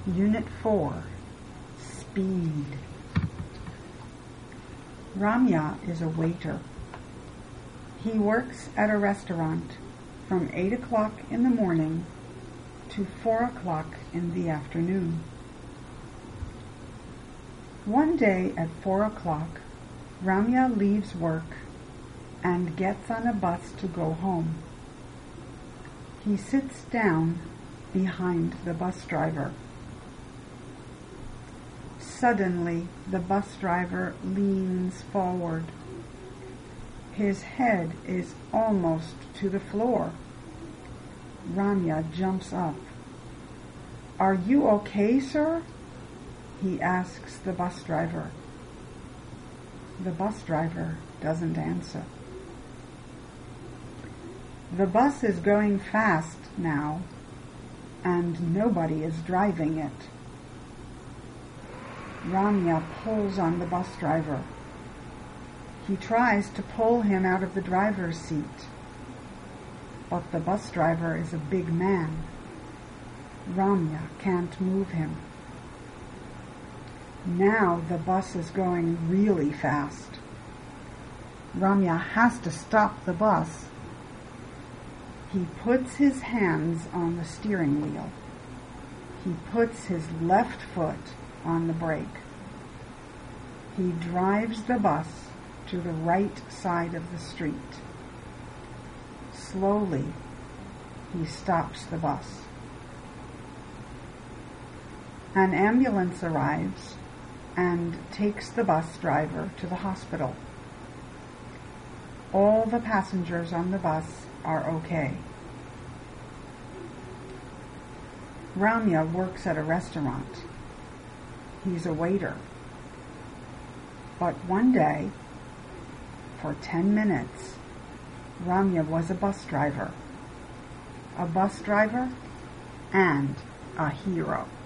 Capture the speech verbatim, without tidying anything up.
Unit four, Speed. Ramya is a waiter. He works at a restaurant from eight o'clock in the morning to four o'clock in the afternoon. One day at four o'clock, Ramya leaves work and gets on a bus to go home. He sits down behind the bus driver. Suddenly, the bus driver leans forward. His head is almost to the floor. Ramya jumps up. "Are you okay, sir?" he asks the bus driver. The bus driver doesn't answer. The bus is going fast now, and nobody is driving it. Ramya pulls on the bus driver. He tries to pull him out of the driver's seat, but the bus driver is a big man. Ramya can't move him. Now the bus is going really fast. Ramya has to stop the bus. He puts his hands on the steering wheel. He puts his left foot on the brake. He drives the bus to the right side of the street. Slowly, he stops the bus. An ambulance arrives and takes the bus driver to the hospital. All the passengers on the bus are okay. Ramya works at a restaurant. He's a waiter. But one day, for ten minutes, Ramya was a bus driver. A bus driver and a hero.